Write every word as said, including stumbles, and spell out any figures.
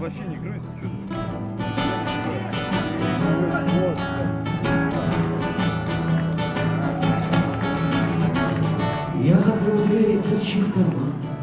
вообще не крыса, что-то. Я закрыл дверь и ключи в карман.